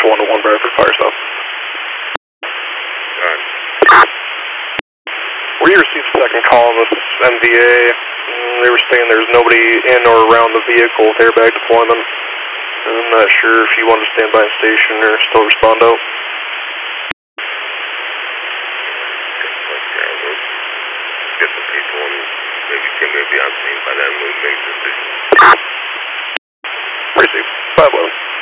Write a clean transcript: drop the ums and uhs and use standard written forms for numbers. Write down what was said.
1-1 Bradford, fire stop. Alright. We received a second call on this NVA. They were saying there's nobody in or around the vehicle with airbag deployment. I'm not sure if you want to stand by the station or still respond out. Get the people and maybe Tim may be on scene by then. We make a decision. Receive. 5-1.